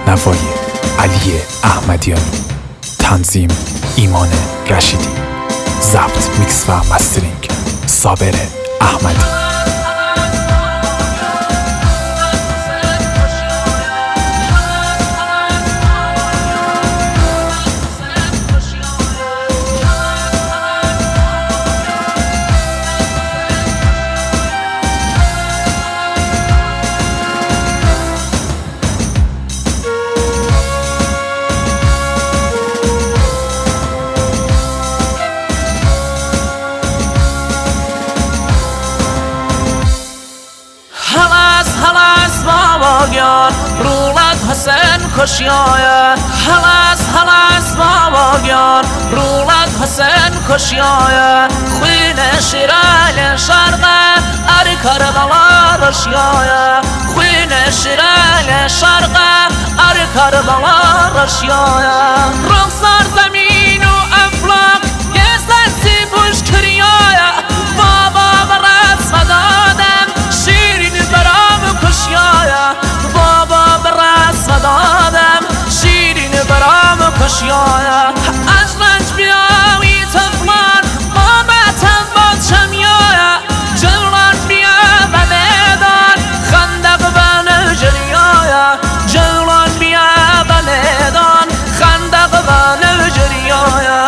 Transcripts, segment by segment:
نوای علی احمدیانی، تنظیم ایمان رشیدی، ضبط میکس و مسترینگ صابر احمدی. رولت حسین کشیایه هلاس باباگیان رولت حسین کشیایه خوین شیرال شرقه اری کربلا رشیایه خوین شیرال شرقه اری کربلا رشیایه رخسار زمین و افلاک یه سنسی بوش کریایه بابا برات صدادم شیرین برام کشیایه دادم شیرین برام کشیایه از رنج بیاوی تفلان بابتم با چمیایه جلان بیا و میدان خندق و نجریایه جلان بیا و میدان خندق و نجریایه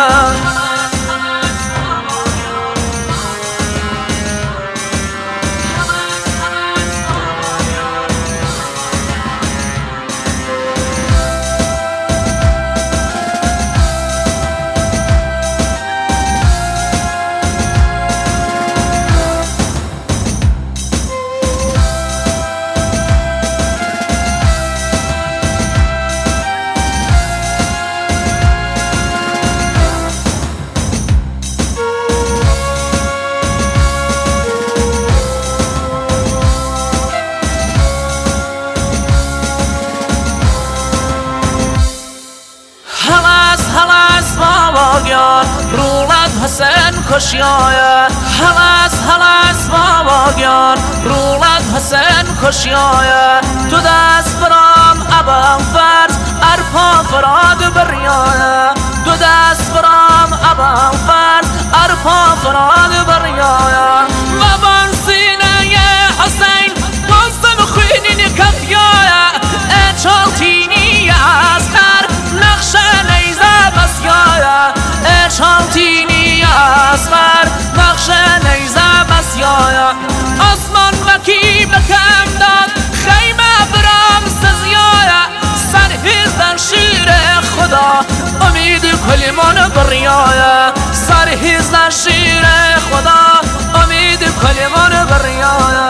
رولت حسین کشیایه هلاس باباگیان رولت حسین کشیایه تو دست برام ابم فرز ارپا فراد بریایه تو دست برام ابم فرز ارپا فراد بریایه و بان سینه حسین بازم خوینین کفیایه اچالتینی اسکر نقشه نیزه بسیایه اچالتینی اسکر نقشه نیزه بسیایه آسمان وکی بکم داد خیمه برام سزیایه سرهیزن شیر خدا امید کلمان بریایه سرهیزن شیر خدا امید کلمان بریایه